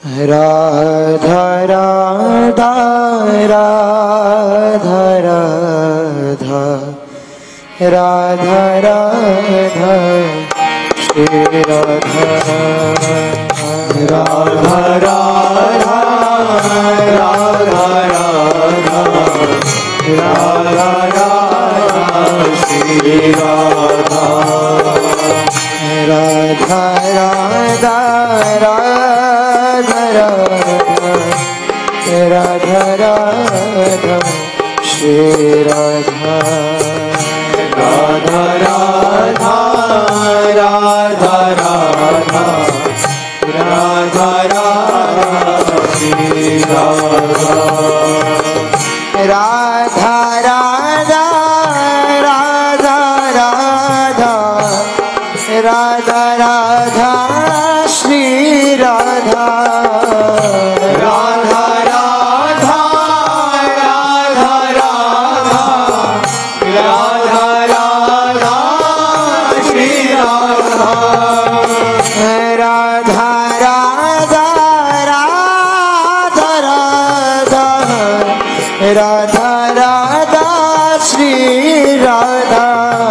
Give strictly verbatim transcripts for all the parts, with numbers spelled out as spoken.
राधा राधा राधा राधा राधा राधा श्री राधा राधा राधा राधा राधा राधा राधा श्री राधा राधा राधा राधा राधा राधा श्री राधा राधा राधा राधा राधा राधा राधा श्री राधा राधा राधा राधा राधा राधा राधा श्री राधा राधा राधा राधा राधा राधा राधा श्री राधा राधा राधा राधा राधा राधा राधा श्री राधा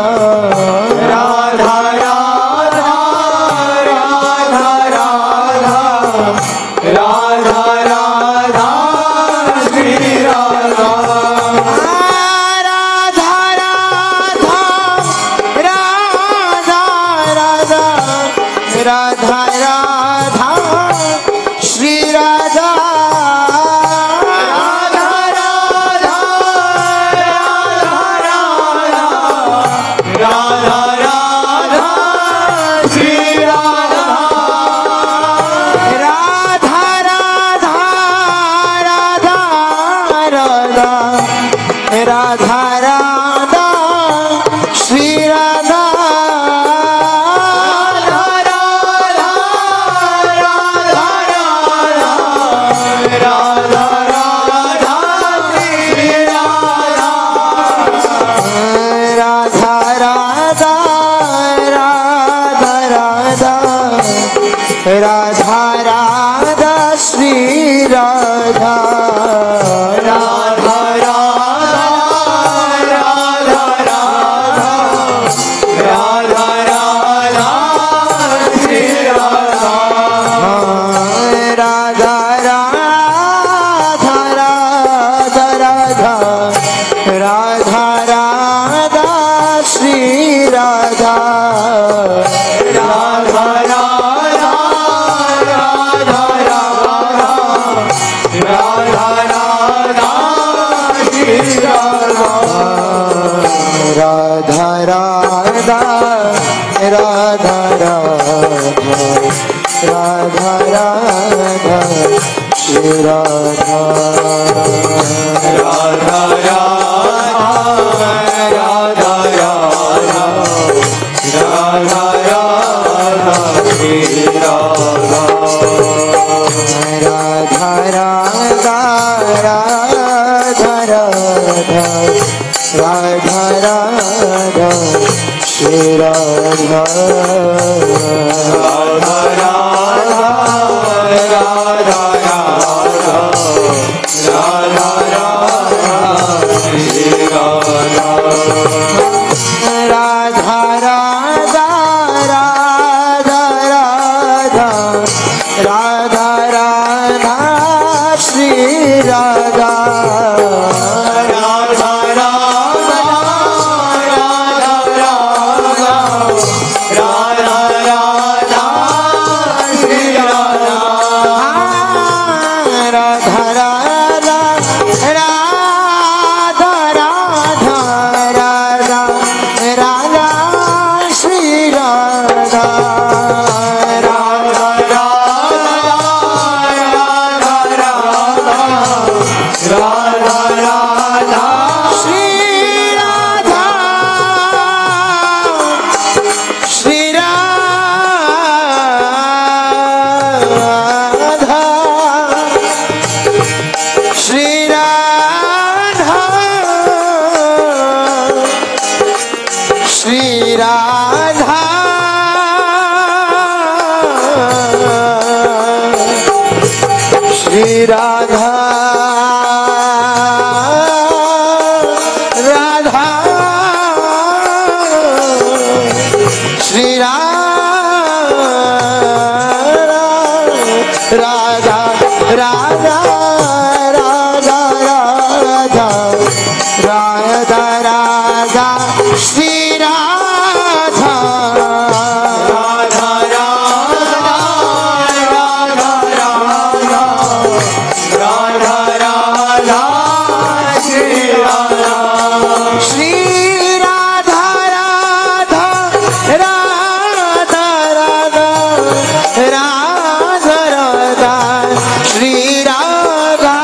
राधा राधा राधा राधा राधा राधा श्री राधा राधा राधा राधा राधा राधा राधा श्री राधा राधा राधा राधा राधा श्री राधा राधा राधा राधा राधा राधा राधा श्री राधा राधा राधा श्री राधा राधा राधा राधा राधा राधा राधा श्री राधा राधा राधा राधा राधा राधा राधा श्री राधा राधा राधा राधा राधा राधा राधा श्री राधा राधा राधा राधा राधा राधा राधा श्री राधा राधा राधा राधा राधा राधा राधा श्री राधा राधा राधा राधा राधा राधा राधा श्री राधा राधा राधा राधा राधा राधा राधा श्री राधा राधा श्री राधा राधा श्री राधा राधा राधा राधा राधा राधा श्री राधा राधा राधा राधा राधा राधा राधा श्री राधा श्री राधा राधा राधा राधा राधा राधा श्री राधा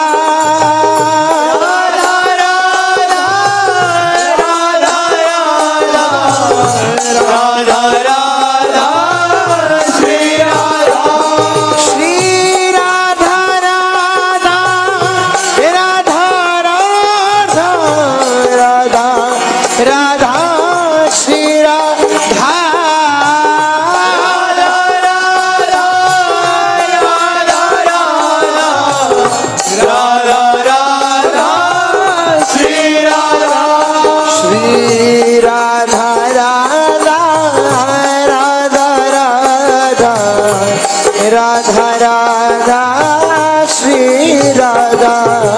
राधा राधा श्री राधा श्री राधा राधा राधा राधा राधा राधा श्री राधा राधा राधा राधा श्री राधा श्री राधा राधा राधा राधा राधा राधा श्री राधा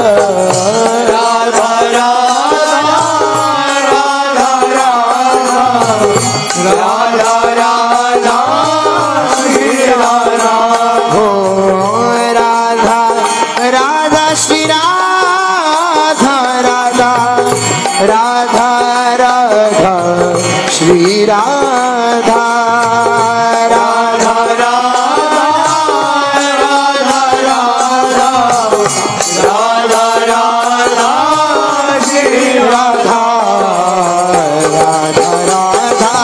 राधा राधा राधा राधा राधा श्री राधा हो राधा राधा श्री राधा राधा राधा राधा श्री राधा राधा राधा राधा राधा राधा श्री राधा राधा राधा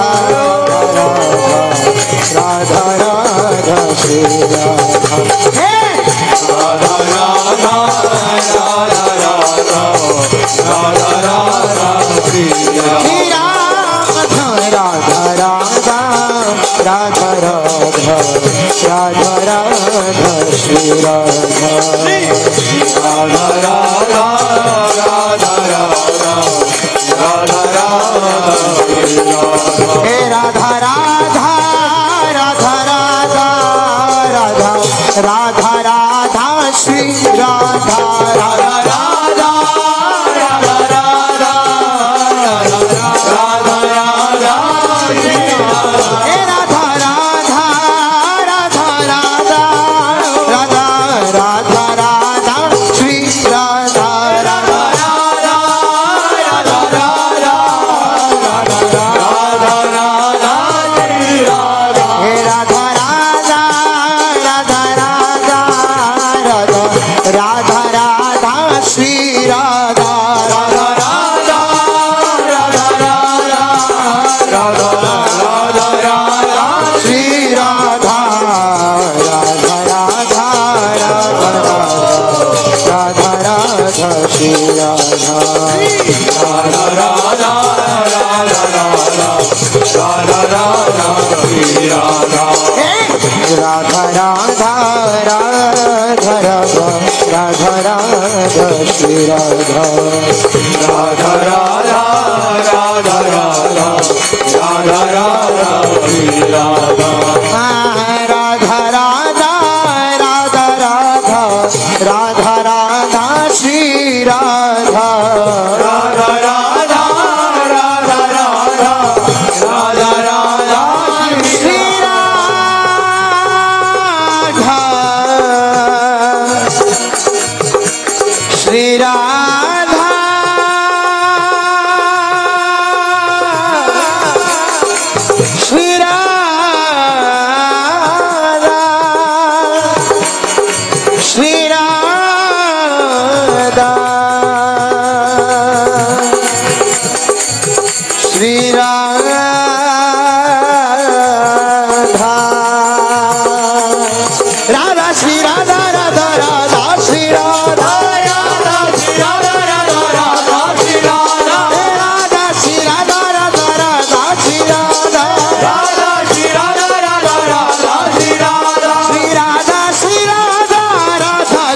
राधा राधा श्री राधा राधा राधा राधा राधा राधा राधा श्री राधा राधा राधा राधा राधा राधा राधा श्री राधा राधा राधा राधा राधा राधा राधा हे राधा राधा राधा राधा राधा राधा राधा श्री राधा राधा राधा राधा राधा राधा राधा श्री राधा हे राधा राधा राधा राधा राधा राधा राधा श्री राधा राधा राधा राधा राधा राधा राधा श्री राधा हे राधा राधा राधा राधा राधा राधा राधा श्री राधा राधा राधा राधा राधा राधा राधा राधा श्री राधा राधा राधा राधा राधा राधा श्री राधा राधा राधा राधा राधा राधा राधा श्री राधा राधा राधा राधा राधा राधा राधा श्री राधा राधा राधा राधा राधा राधा राधा श्री राधा राधा राधा राधा राधा राधा राधा श्री राधा राधा राधा राधा राधा राधा राधा श्री राधा श्री राधा श्री राधा श्री राधा श्री राधा राधा श्री राधा राधा राधा श्री राधा राधा श्री राधा राधा राधा श्री राधा राधा श्री राधा राधा राधा श्री राधा राधा श्री राधा राधा राधा श्री राधा श्री राधा श्री राधा राधा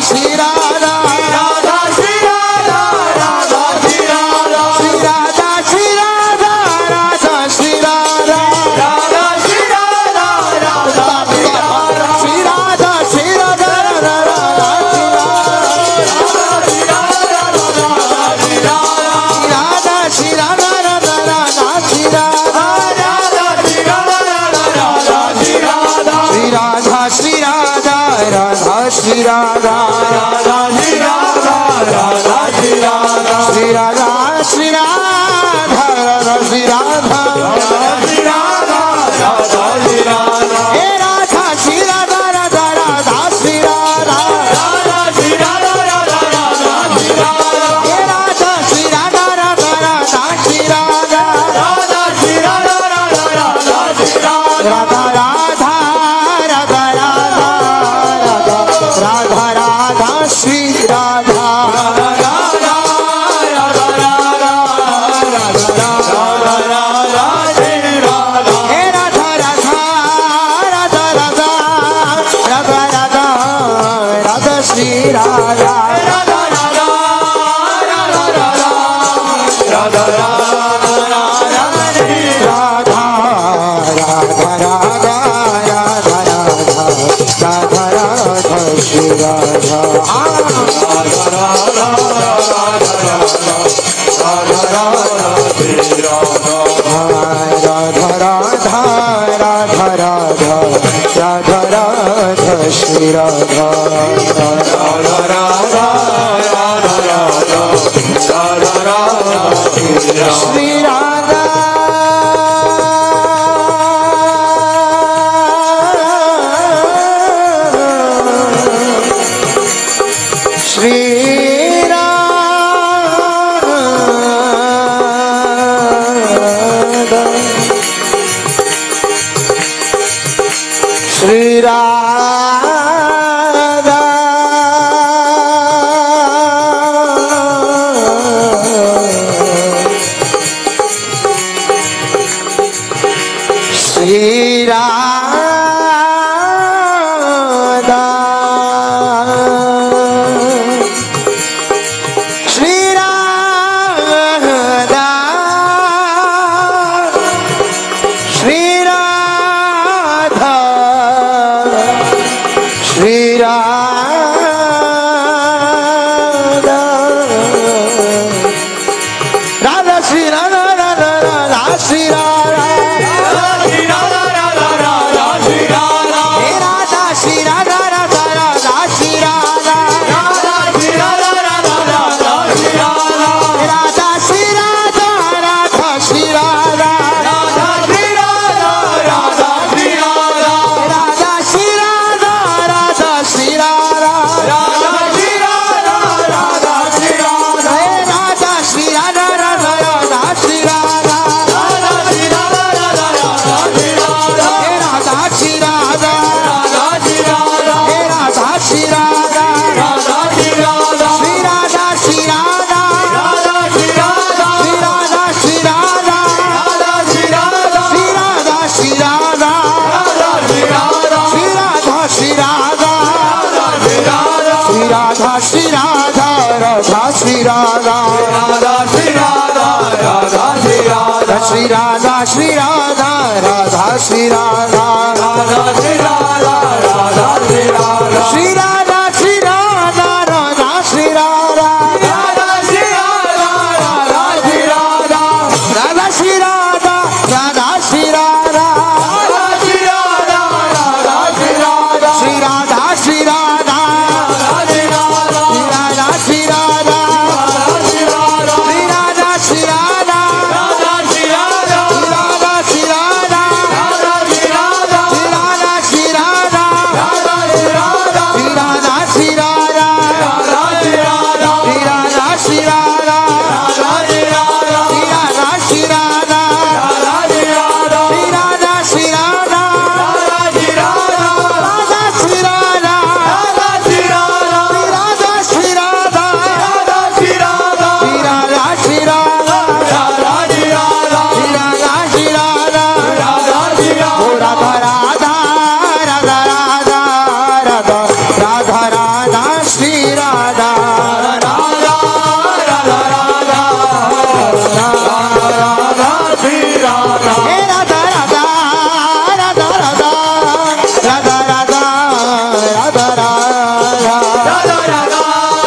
श्री राधा राधा श्री राधा राधा श्री राधा श्री राधा श्री राधा राधा श्री राधा श्री राधा राधा श्री राधा हे राधा श्री राधा राधा राधा श्री राधा राधा श्री राधा राधा राधा श्री राधा हे राधा श्री राधा राधा राधा श्री राधा राधा श्री राधा राधा राधा श्री राधा राधा राधा राधा राधा राधा राधा श्री राधा राधा राधा राधा राधा राधा श्री राधा हे राधा राधा राधा राधा राधा राधा राधा श्री राधा राधा राधा राधा राधा राधा राधा श्री राधा राधा राधा राधा राधा राधा राधा श्री राधा राधा राधा राधा राधा राधा श्री राधा राधा राधा राधा राधा राधा राधा श्री राधा राधा राधा राधा राधा राधा राधा श्री राधा श्री राधा श्री राधा श्री राधा श्री राधा श्री राधा श्री राधा राधा श्री राधा राधा राधा श्री राधा श्री राधा राधा राधा श्री राधा हे राधा श्री राधा राधा राधा श्री राधा राधा श्री राधा राधा राधा श्री राधा हे राधा श्री राधा राधा श्री राधा राधा श्री राधा राधा श्री राधा हे राधा श्री राधा राधा श्री राधा राधा श्री राधा राधा श्री राधा हे राधा श्री राधा राधा राधा श्री राधा राधा श्री राधा राधा राधा श्री राधा हे राधा श्री राधा राधा श्री राधा हे राधा श्री राधा राधा श्री राधा श्री राधा श्री राधा राधा श्री राधा श्री राधा श्री राधा राधा श्री राधा श्री राधा श्री राधा राधा श्री राधा श्री राधा श्री राधा राधा श्री राधा श्री राधा श्री राधा राधा श्री राधा राधा श्री राधा राधा श्री राधा श्री राधा श्री राधा राधा श्री राधा राधा श्री राधा राधा श्री राधा श्री राधा श्री राधा राधा श्री राधा राधा श्री राधा राधा श्री राधा राधा श्री राधा राधा श्री राधा राधा श्री राधा राधा श्री राधा श्री राधा श्री राधा राधा श्री राधा श्री राधा श्री राधा श्री राधा राधा श्री राधा राधा श्री राधा राधा श्री राधा राधा श्री राधा राधा श्री राधा श्री राधा श्री राधा राधा श्री राधा श्री राधा राधा श्री राधा राधा श्री राधा राधा श्री राधा श्री राधा श्री राधा राधा श्री राधा राधा श्री राधा राधा श्री राधा राधा श्री राधा राधा श्री राधा राधा श्री राधा राधा श्री राधा राधा श्री राधा राधा श्री राधा राधा राधा राधा राधा राधा राधा राधा श्री राधा राधा राधा राधा राधा श्री राधा हे राधा राधा राधा राधा राधा राधा राधा राधा राधा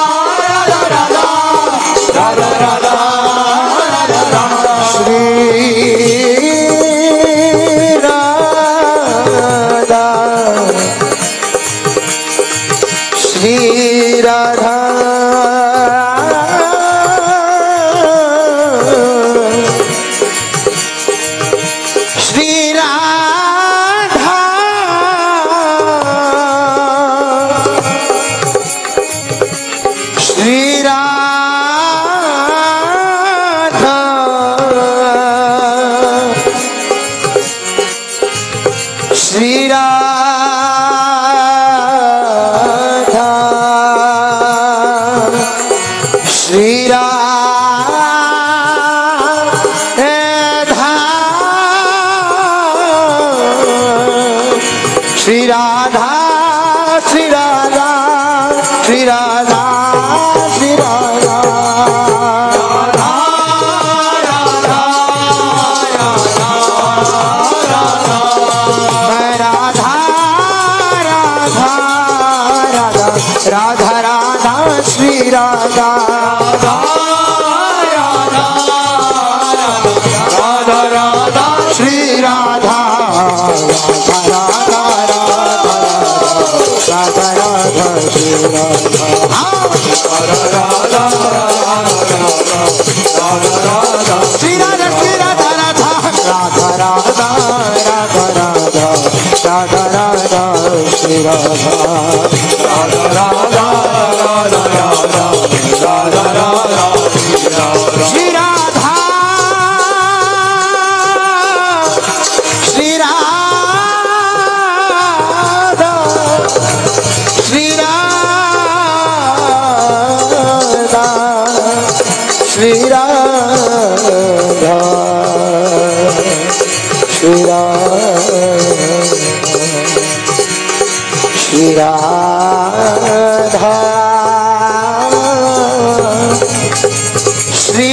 राधा राधा राधा श्री राधा श्री राधा श्री राधा श्री राधा श्री राधा श्री राधा श्री राधा श्री राधा श्री राधा श्री राधा राधा राधा श्री राधा राधा राधा राधा श्री राधा राधा राधा राधा श्री राधा श्री राधा श्री राधा राधा राधा राधा राधा राधा राधा राधा श्री राधा राधा राधा राधा राधा राधा राधा श्री राधा श्री राधा श्री राधा श्री राधा श्री राधा श्री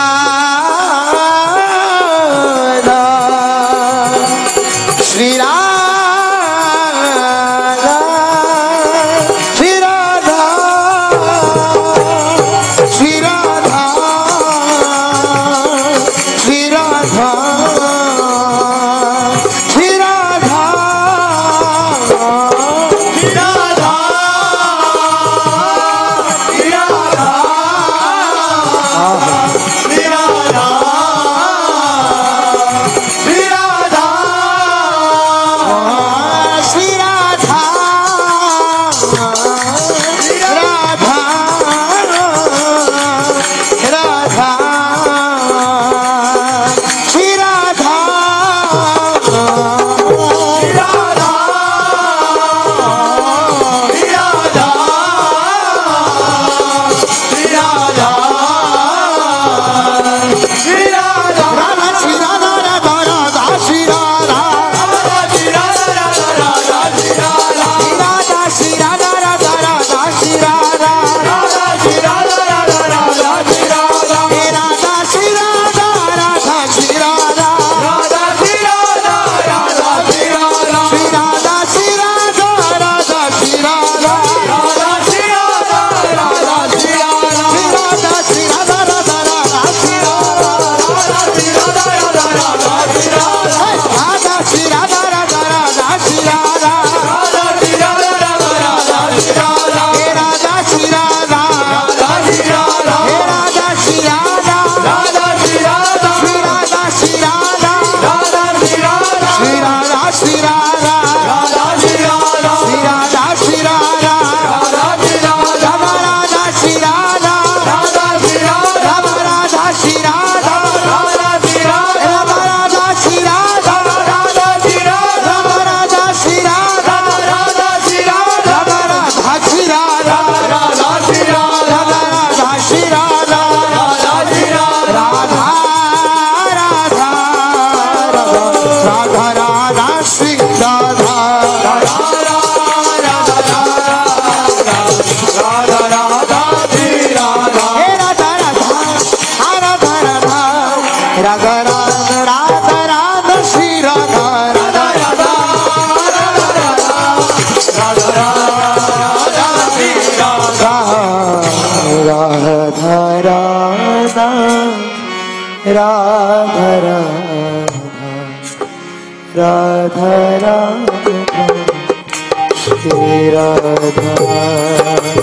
राधा श्री राधा श्री राधा श्री राधा श्री राधा श्री राधा राधा राधा राधा राधा श्री राधा।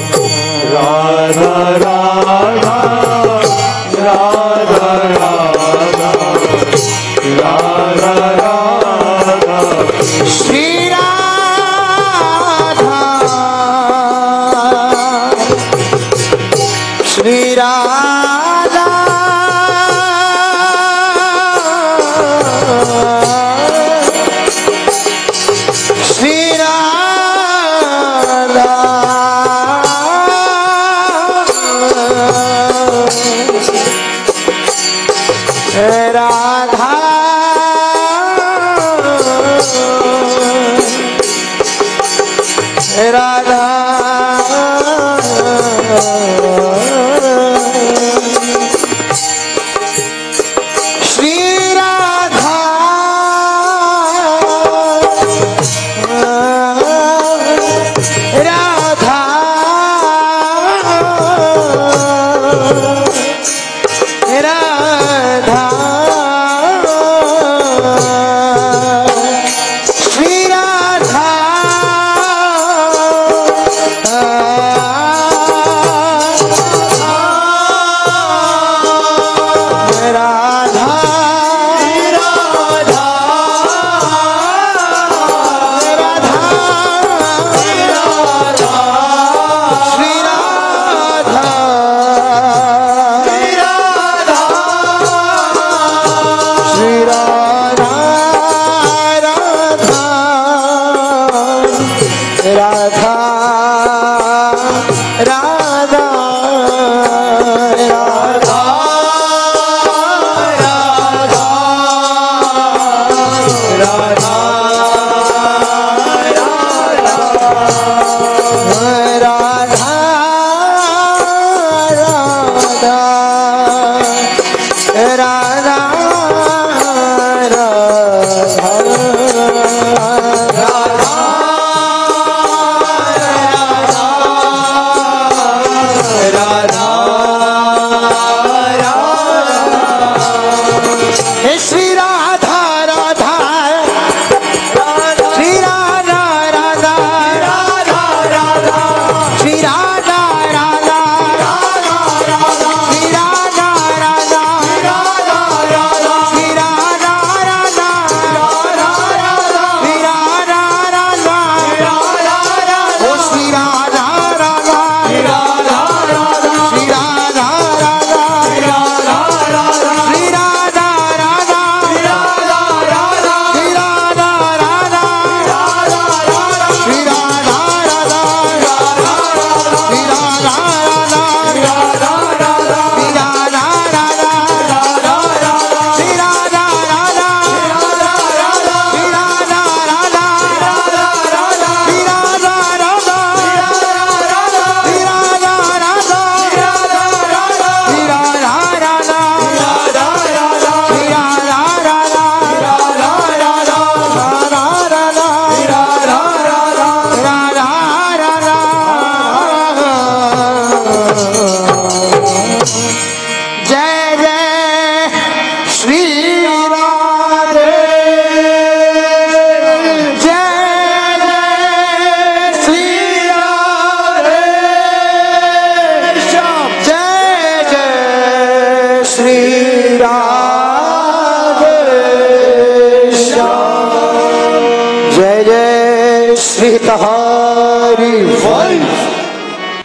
श्री